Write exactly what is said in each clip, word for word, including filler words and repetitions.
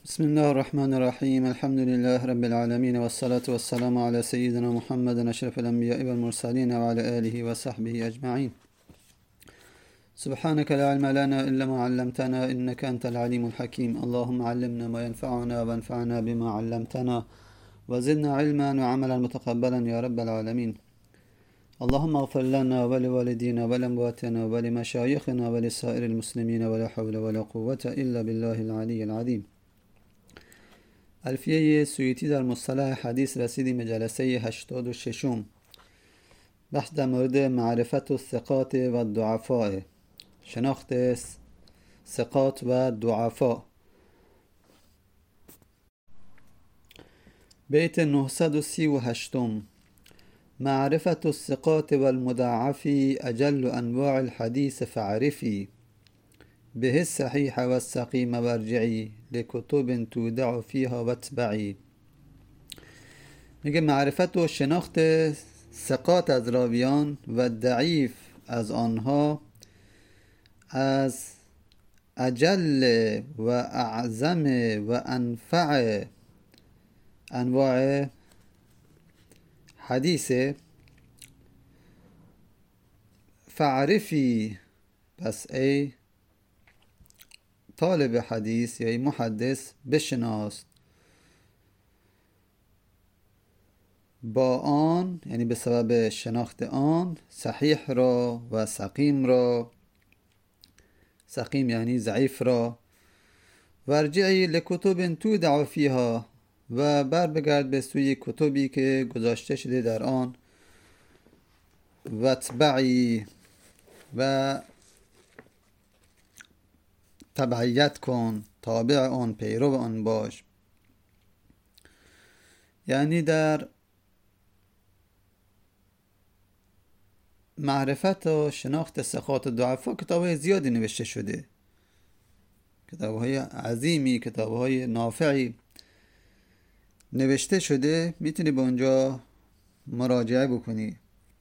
بسم الله الرحمن الرحيم الحمد لله رب العالمين والصلاة والسلام على سيدنا محمد أشرف الأنبياء والمرسلين وعلى آله وصحبه أجمعين. سبحانك لا علم لنا إلا ما علمتنا إنك أنت العليم الحكيم. اللهم علمنا ما ينفعنا وانفعنا بما علمتنا وزدنا علما وعملا متقبلا يا رب العالمين. اللهم اغفر لنا ولوالدينا ولأمواتنا ولمشايخنا ولسائر المسلمين ولا حول ولا قوة إلا بالله العلي العظيم. الفیه سویتی در مصطلح حدیث رسیدیم به جلسه هشتاد و ششم. بحث در مورد معرفت الثقات و الضعفاء، شناخت ثقات و ضعفا. بیت نهصد و سی و هشت: معرفت الثقات والمضاعفی اجل انواع الحدیث فعرفی به الصحیح و السقیم وارجعی لکتب تودع فیها واتبعی. میگه معرفت و شناخت ثقات از راویان و ضعیف از آنها از اجل و اعظم و انفع انواع حدیث. فعرفی، پس ای طالب حدیث یا ای محدث بشناس با آن، یعنی به سبب شناخت آن، صحیح را و سقیم را، سقیم یعنی ضعیف را، ورجعی لکتب تودع فیها، و بر بگرد به سوی کتبی که گذاشته شده در آن، واتبعی، و تبعیت کن، تابع آن، پیرو آن باش. یعنی در معرفت و شناخت ثقات و ضعفا کتاب‌های زیادی نوشته شده، کتاب‌های عظیمی، کتاب‌های نافعی نوشته شده، میتونی به اونجا مراجعه بکنی.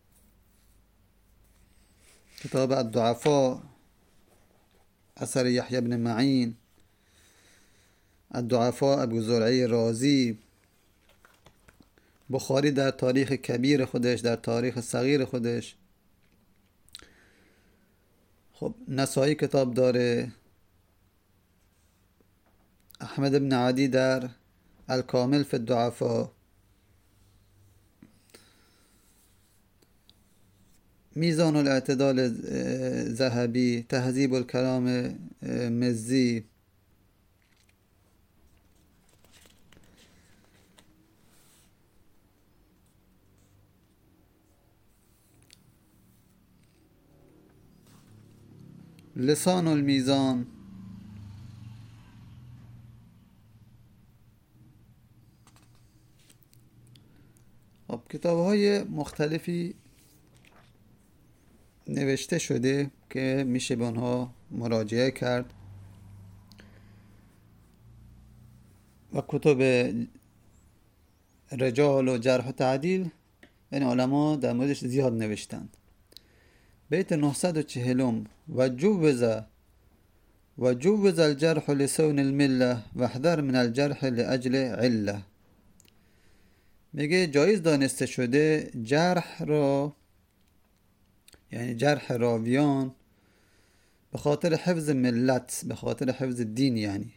کتاب الضعفا اثر یحیی بن معین، الضعفا ابو زرعی رازی، بخاری در تاریخ کبیر خودش، در تاریخ صغیر خودش. خب نسائی کتاب داره، احمد بن عدی در الکامل فی الضعفا، میزان الاعتدال ذهبی، تهذیب الکلام مزی. لسان المیزان. خب کتاب های مختلفی نوشته شده که میشه به آنها مراجعه کرد و کتب رجال و جرح و تعدیل، یعنی علما در موردش زیاد نوشتند. بیت نهصد و چهل: و جوز و جوز الجرح لسون المله واحذر من الجرح لاجل عله. میگه جایز دانسته شده جرح را، یعنی جرح راویان، به خاطر حفظ ملت، به خاطر حفظ دین. یعنی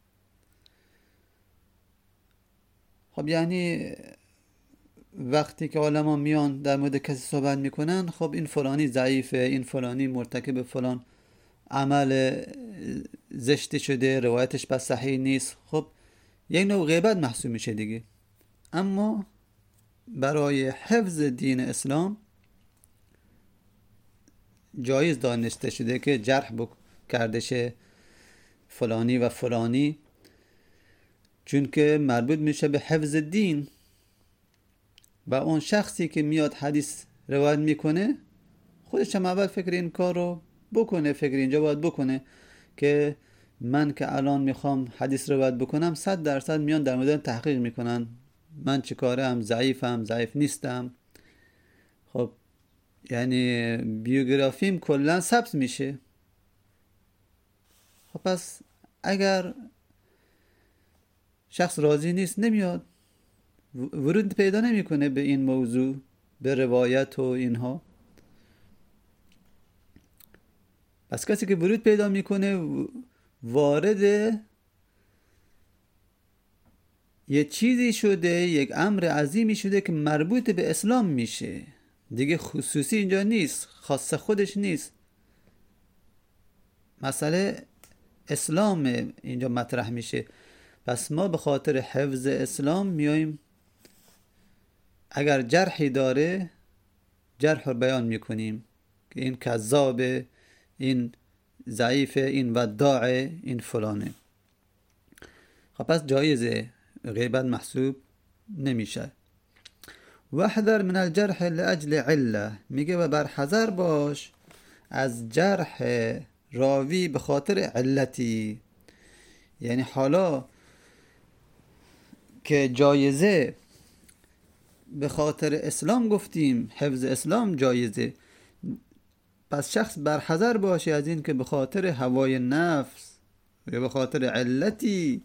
خب یعنی وقتی که علما میان در مورد کسی صحبت میکنن، خب این فلانی ضعیفه، این فلانی مرتکب فلان عمل زشتی شده، روایتش پس صحیح نیست، خب یک نوع غیبت محسوب میشه دیگه. اما برای حفظ دین اسلام جایز دانسته شده که جرح کرده شه فلانی و فلانی، چون که مربوط میشه به حفظ دین. و اون شخصی که میاد حدیث روایت میکنه خودش هم اول فکر این کار رو بکنه، فکر اینجا باید بکنه که من که الان میخوام حدیث روایت بکنم، صد درصد میان در مورد تحقیق میکنن من چه کاره، هم ضعیفم، ضعیف نیستم. خب یعنی بیوگرافیم کلا ثبت میشه. خب پس اگر شخص راضی نیست نمیاد، ورود پیدا نمیکنه به این موضوع، به روایت و اینها. پس کسی که ورود پیدا میکنه وارد یه چیزی شده، یک امر عظیمی شده که مربوط به اسلام میشه دیگه، خصوصی اینجا نیست، خاص خودش نیست، مسئله اسلام اینجا مطرح میشه. پس ما به خاطر حفظ اسلام میایم، اگر جرحی داره جرح رو بیان میکنیم که این کذابه، این ضعیفه، این وداعه، این فلانه. خب پس جایزه، غیبت محسوب نمیشه. وحذر من الجرح لاجل عله، میگه و برحذر باش از جرح راوی به خاطر علتی. یعنی حالا که جایزه به خاطر اسلام گفتیم، حفظ اسلام جایزه، پس شخص برحذر باشه از این که به خاطر هوای نفس یا به خاطر علتی،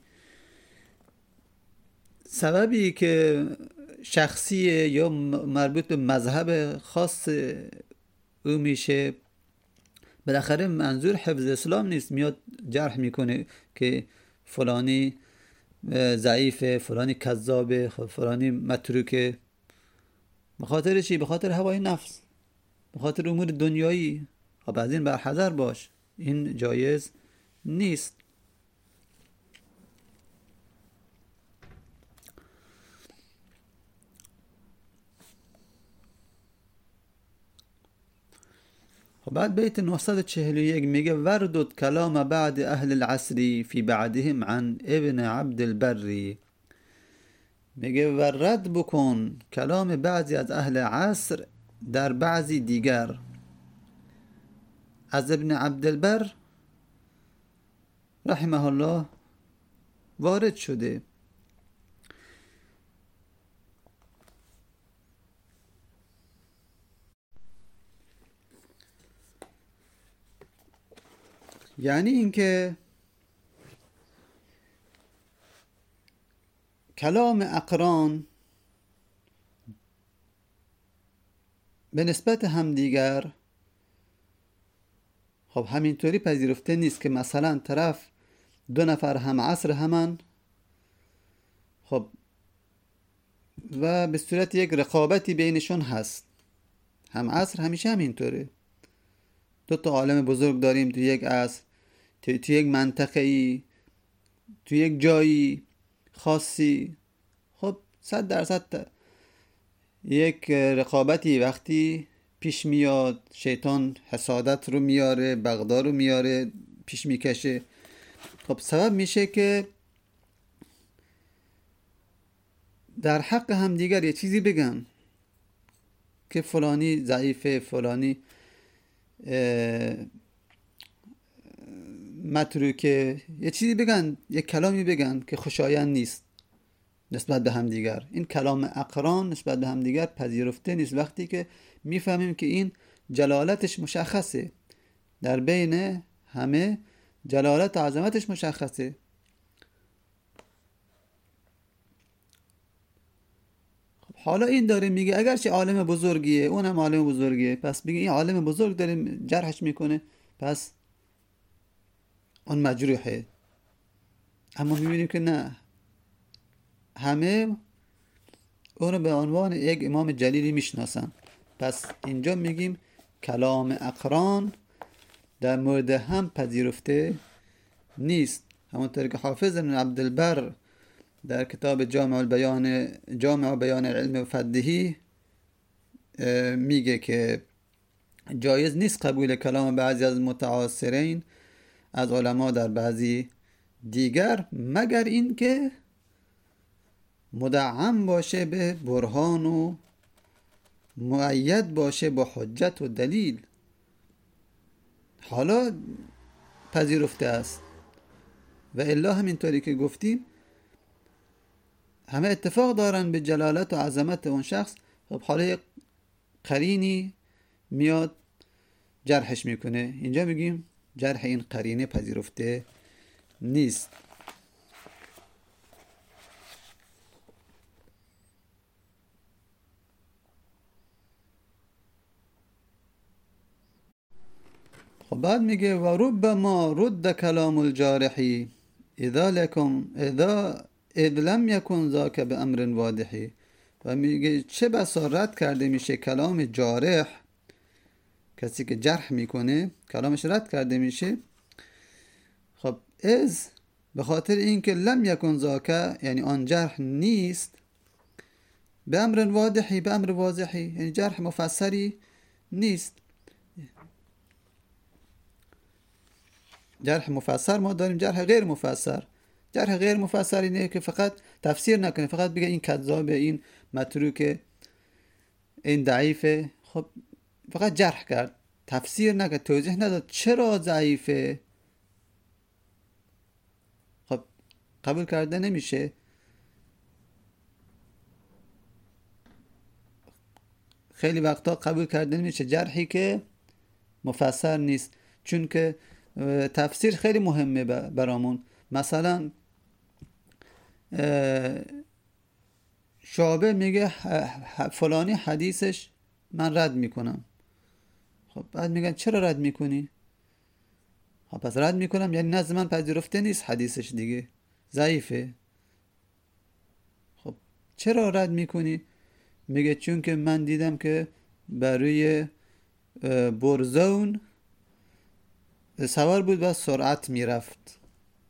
سببی که شخصیه یا مربوط به مذهب خاص او میشه، بالاخره منظور حفظ اسلام نیست، میاد جرح میکنه که فلانی ضعیفه، فلانی کذابه، فلانی متروکه. به خاطر چی؟ به خاطر هوای نفس، به خاطر امور دنیایی. خب از این برحذر باش، این جایز نیست. و بعد بیت نهصد و چهل و یک میگه وردد کلام بعد اهل العصری فی بعدهم عن ابن عبد البری. میگه و رد بکن کلام بعضی از اهل عصر در بعضی دیگر از ابن عبد البر رحمه الله وارد شده. یعنی اینکه کلام اقران به نسبت همدیگر خب همینطوری پذیرفته نیست که مثلا طرف دو نفر هم عصر همن، خب و به صورت یک رقابتی بینشون هست. هم عصر همیشه همینطوره، دو تا عالم بزرگ داریم تو یک عصر، تو, تو یک منطقه ای، تو یک جایی خاصی. خب صد درصد یک رقابتی وقتی پیش میاد، شیطان حسادت رو میاره، بغضا رو میاره، پیش میکشه، خب سبب میشه که در حق هم دیگر یه چیزی بگن که فلانی ضعیفه، فلانی متروکه، یه چیزی بگن، یه کلامی بگن که خوشایند نیست نسبت به هم دیگر. این کلام اقران نسبت به هم دیگر پذیرفته نیست وقتی که میفهمیم که این جلالتش مشخصه، در بین همه جلالت و عظمتش مشخصه. حالا این داره میگه اگرچه عالم بزرگیه، اونم عالم بزرگیه، پس بگه این عالم بزرگ داره جرحش میکنه، پس اون مجروحه. اما میبینیم که نه، همه اونو به عنوان یک امام جلیلی میشناسن. پس اینجا میگیم کلام اقران در مورد هم پذیرفته نیست. همونطور که حافظ ابن عبدالبر در کتاب جامع البیان جامع بیان علم و فضله میگه که جایز نیست قبول کلام بعضی از متعاصرین از علما در بعضی دیگر، مگر این که مدعم باشه به برهان و مؤید باشه با حجت و دلیل. حالا پذیرفته است و الا همینطوری که گفتیم همه اتفاق دارن به جلالت و عظمت اون شخص. خب حالا قرینی میاد جرحش میکنه، اینجا میگیم جرح این قرینه پذیرفته نیست. خب بعد میگه و ربما رد کلام الجارحی اذا لکم اذا اذ لم یکن ذاک به امر واضحی. و میگه چه بسا رد کرده میشه کلام جارح، کسی که جرح میکنه کلامش رد کرده میشه. خب از به خاطر اینکه لم یکن ذاک یعنی آن جرح نیست، به امر واضحی به امر واضحی یعنی جرح مفسری نیست. جرح مفسر ما داریم، جرح غیر مفسر. جرح غیر مفسر اینه که فقط تفسیر نکنه، فقط بگه این کذابه، این متروکه، این ضعیفه. خب فقط جرح کرد، تفسیر نکرد، توضیح نداد چرا ضعیفه. خب قبول کرده نمیشه. خیلی وقتا قبول کرده نمیشه جرحی که مفسر نیست، چون که تفسیر خیلی مهمه برامون. مثلا شعبه میگه فلانی حدیثش من رد میکنم. خب بعد میگن چرا رد میکنی؟ خب پس رد میکنم یعنی نزد من پذیرفته نیست حدیثش، دیگه ضعیفه. خب چرا رد میکنی؟ میگه چون که من دیدم که برای برزون سوار بود و سرعت میرفت.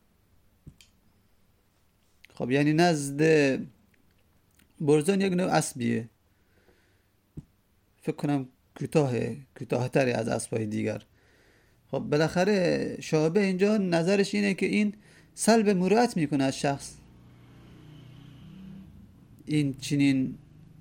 خب یعنی نزد برزون یک نوع اسبیه، فکر کنم کوتاهه، کوتاه‌تره از اسبای دیگر. خب بالاخره شعبه اینجا نظرش اینه که این سلب مروءت میکنه از شخص، این چنین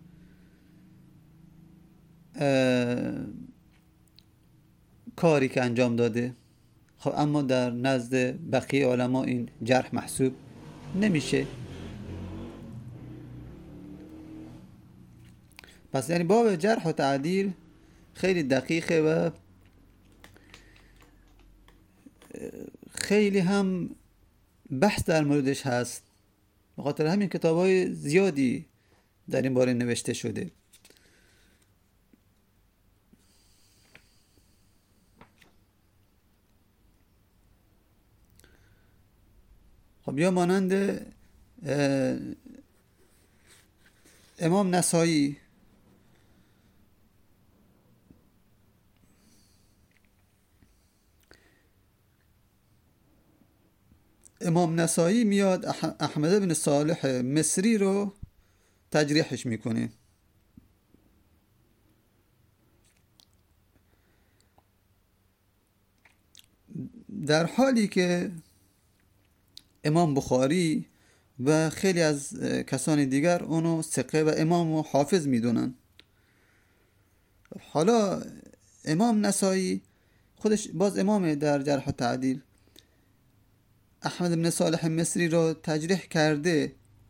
کاری که انجام داده. خب اما در نزد بقیه علما این جرح محسوب نمیشه. پس یعنی باب جرح و تعدیل خیلی دقیقه و خیلی هم بحث در موردش هست، به خاطر همین کتاب‌های زیادی در این باره نوشته شده. خب یا مانند امام نسائی، امام نسائی میاد احمد بن صالح مصری رو تجریحش میکنه. در حالی که امام بخاری و خیلی از کسان دیگر اونو ثقه و امام و حافظ میدونن. حالا امام نسائی خودش باز امامه در جرح و تعدیل، احمد بن صالح مصری رو تجریح کرده،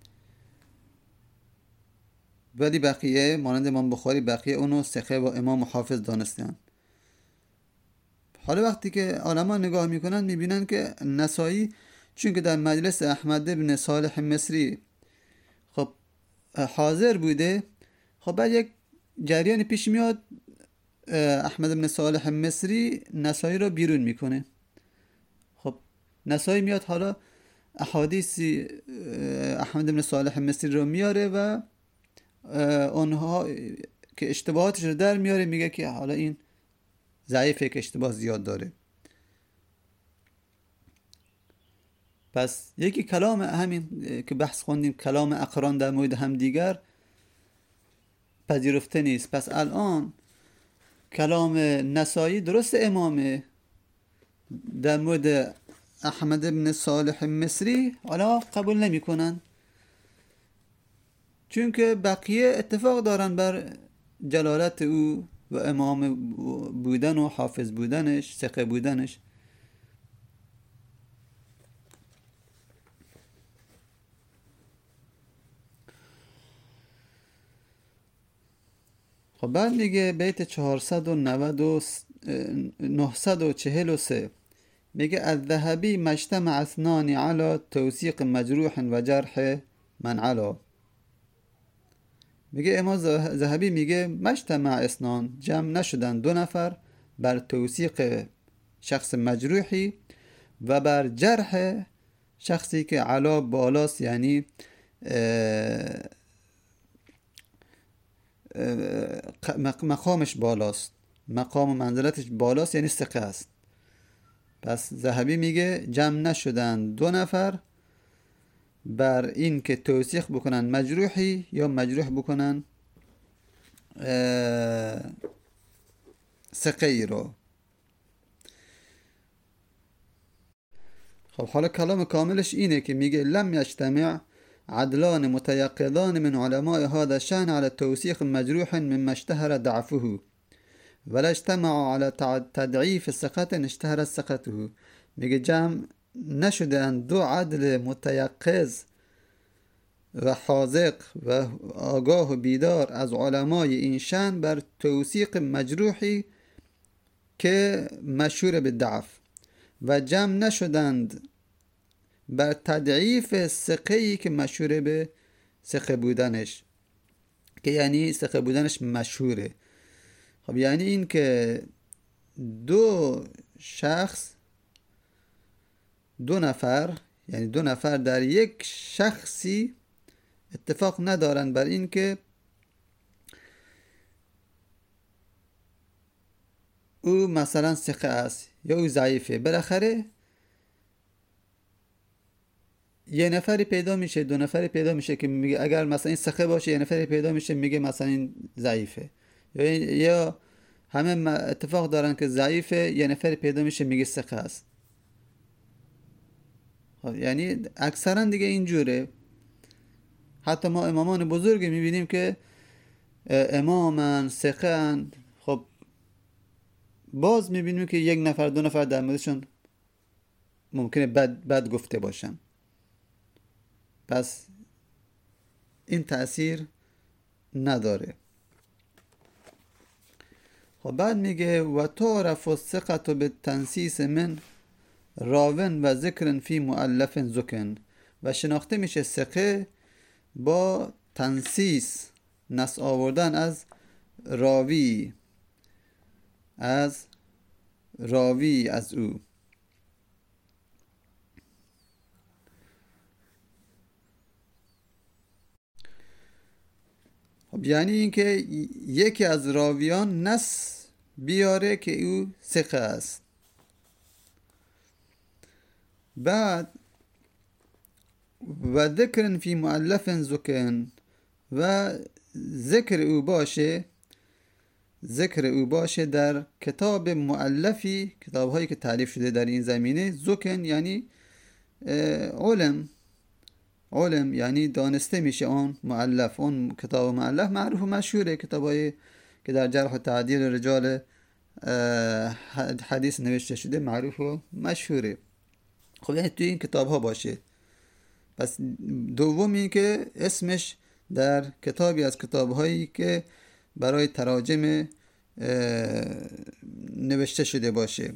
ولی بقیه مانند امام بخاری بقیه اونو ثقه و امام و حافظ دانستن. حالا وقتی که علما نگاه میکنن میبینن که نسائی چون که در مجلس احمد بن صالح مصری خب حاضر بوده، خب بعد یک جریان پیش میاد، احمد بن صالح مصری نسائی رو بیرون میکنه. خب نسائی میاد حالا احادیثی احمد بن صالح مصری رو میاره و اونها که اشتباهاتش رو در میاره، میگه که حالا این ضعیفه که اشتباه زیاد داره. پس یکی کلام همین که بحث خوندیم، کلام اقران در مورد هم دیگر پذیرفته نیست. پس الان کلام نسائی درست امامه در مورد احمد بن صالح مصری حالا قبول نمی کنن، چون که بقیه اتفاق دارن بر جلالت او و امام بودن و حافظ بودنش، ثقه بودنش. خب بعد میگه بیت چهارصد و نهصد و چهل و سه میگه الذهبی مجتمع اثنان علی توثیق مجروح و جرح من علا. میگه امام ذهبی میگه مجتمع اثنان، جمع نشدن دو نفر بر توثیق شخص مجروحی و بر جرح شخصی که علا بالاست، یعنی مقامش بالاست، مقام و منزلتش بالاست، یعنی ثقه است. پس ذهبی میگه جمع نشدن دو نفر بر این که توثیق بکنن مجروحی یا مجروح بکنن ثقه ای رو. خب حالا کلام کاملش اینه که میگه لم یجتمع عدلان متيقظان من علماء هذا الشأن على توثيق مجروح مما اشتهر ضعفه ولا اجتمعوا على تضعیف ثقة اشتهر ثقته. میگه جمع نشدن دو عدل متیقظ و حاذق و آگاه و بیدار از علمای این شأن بر توثیق مجروحی که مشهور به ضعف، و جمع نشدند بر تضعیف ثقه‌ای که مشهور به ثقه بودنش، که یعنی ثقه بودنش مشهوره. خب یعنی این که دو شخص دو نفر یعنی دو نفر در یک شخصی اتفاق ندارن بر این که او مثلا ثقه است یا او ضعیفه. بالاخره یه نفری پیدا میشه، دو نفری پیدا میشه که میگه اگر مثلا این ثقه باشه، یه نفری پیدا میشه میگه مثلا این ضعیفه، یا همه اتفاق دارن که ضعیفه، یه نفری پیدا میشه میگه ثقه است. یعنی اکثرا دیگه اینجوره. حتی ما امامان بزرگ میبینیم که امامن، ثقه‌ن، خب باز میبینیم که یک نفر دو نفر در موردشون ممکنه بد, بد گفته باشن. پس این تأثیر نداره. خب بعد میگه و تعرف الثقة بالتنسیس من راون و ذکر فی مؤلف زکن، و شناخته میشه ثقه با تنسیس، نس آوردن از راوی از راوی از او. خب یعنی اینکه یکی از راویان نس بیاره که او ثقه است، بعد و ذکر فی مؤلف زکن، و ذکر او باشه ذکر او باشه در کتاب مؤلفی، کتاب هایی که تعریف شده در این زمینه. زکن یعنی علم علم یعنی دانسته میشه اون مؤلف، اون کتاب مؤلف معروف و مشهوره، کتابایی که در جرح و تعدیل رجال حدیث نوشته شده معروف و مشهوره. خب یعنی توی این کتاب ها باشه. پس دوم این که اسمش در کتابی از کتاب هایی که برای تراجم نوشته شده باشه.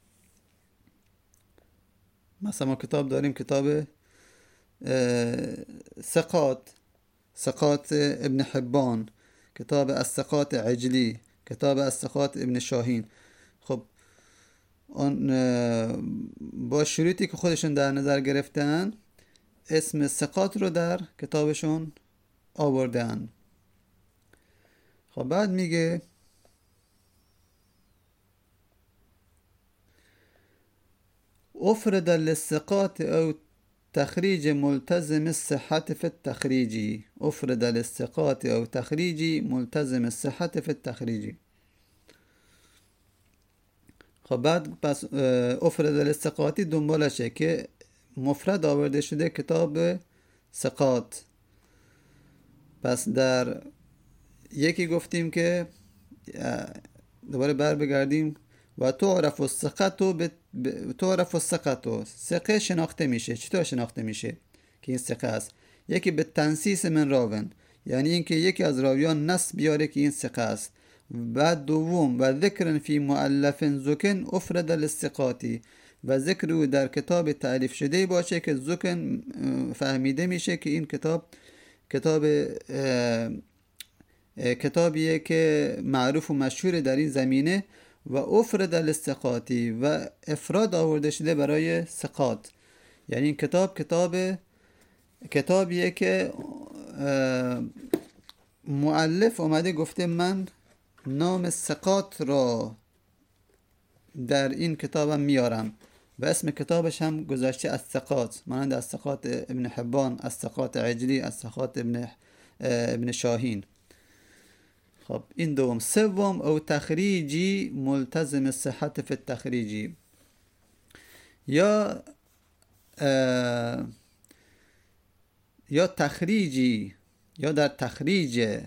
مثلا ما کتاب داریم، کتاب ثقات ثقات ابن حبان، کتاب الثقات عجلی، کتاب الثقات ابن شاهین. خب اون با شروطی که خودشون در نظر گرفتن اسم ثقات رو در کتابشون آوردن. خب بعد میگه افرد للثقات او تخریج ملتزم الصحة في التخریجی. افرد للثقات او تخریجی ملتزم الصحة في التخریجی. خب بعد پس افرد للثقاتی دنبالشه که مفرد آورده شده کتاب ثقات. پس در یکی گفتیم که دوباره بر بگردیم و تعرف الثقة ب... تعرف الثقة، ثقه شناخته میشه. چطور شناخته میشه که این ثقه است؟ یکی به تنسیس من راون، یعنی اینکه یکی از راویان نص بیاره که این ثقه است. بعد دوم و ذکر فی مؤلف زکن افرد للثقاتی، و ذکر او در کتاب تعریف شده باشه که زکن فهمیده میشه که این کتاب کتاب کتابیه که معروف و مشهور در این زمینه. و افرد الاستقاطی و افراد آورده شده برای سقاط. یعنی این کتاب کتاب کتابیه که مؤلف اومده گفته من نام سقاط را در این کتابم میارم و اسم کتابش هم گذاشته الثقات، مانند الثقات ابن حبان، الثقات عجلی، الثقات ابن ابن شاهین. خب این دوم. سوم او تخریجی ملتزم الصحت فی التخریجی، یا یا تخریجی یا در تخریج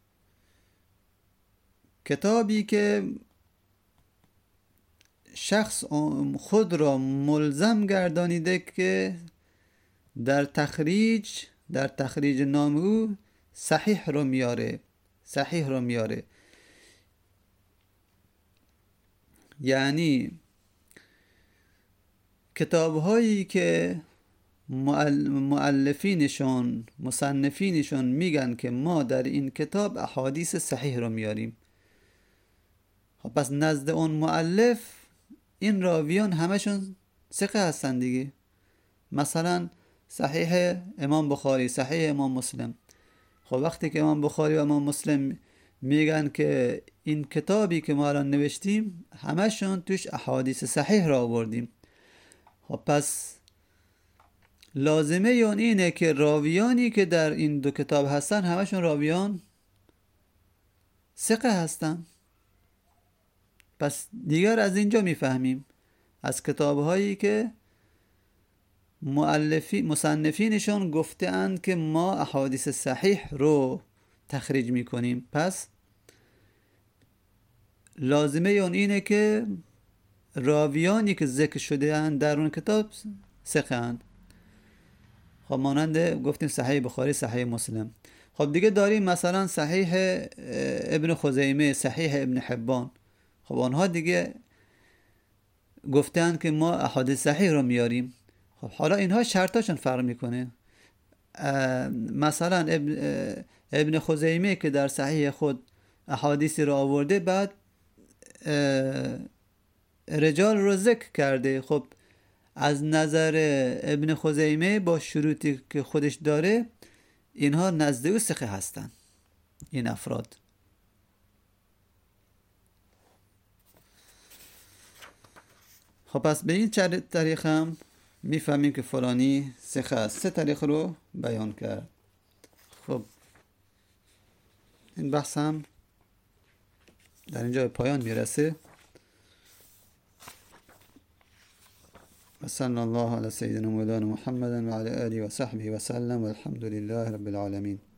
کتابی که شخص خود را ملزم گردانیده که در تخریج در تخریج نام او صحیح رو میاره صحیح رو میاره یعنی کتاب هایی که مؤلفینشون مصنفینشون میگن که ما در این کتاب احادیث صحیح رو میاریم، خب پس نزد اون مؤلف این راویان همشون ثقه هستن دیگه. مثلا صحیح امام بخاری، صحیح امام مسلم، خب وقتی که امام بخاری و امام مسلم میگن که این کتابی که ما الان نوشتیم همشون توش احادیث صحیح را آوردیم، خب پس لازمه اون اینه که راویانی که در این دو کتاب هستن همشون راویان ثقه هستن. پس دیگر از اینجا میفهمیم از کتابهایی که مؤلفی مصنفینشون گفته اند که ما احادیث صحیح رو تخریج میکنیم، پس لازمه اون اینه که راویانی که ذکر شده اند در اون کتاب ثقه اند. خب مانند گفتیم صحیح بخاری، صحیح مسلم. خب دیگه داریم مثلا صحیح ابن خزیمه، صحیح ابن حبان، خب آنها دیگه گفتن که ما احادیث صحیح رو میاریم. خب حالا اینها شرطاشون فرق میکنه. مثلا ابن, ابن خزیمه که در صحیح خود احادیثی رو آورده، بعد رجال رو ذکر کرده. خب از نظر ابن خزیمه با شروطی که خودش داره اینها نزد او ثقه هستن این افراد. خب پس به این طریق هم میفهمیم که فلانی ثقه است. سه طریق رو بیان کرد. خب این بحث هم در اینجا به پایان میرسه. صلی الله علی سیدنا مولانا محمد و علی آله و صحبه و سلم و الحمد لله رب العالمین.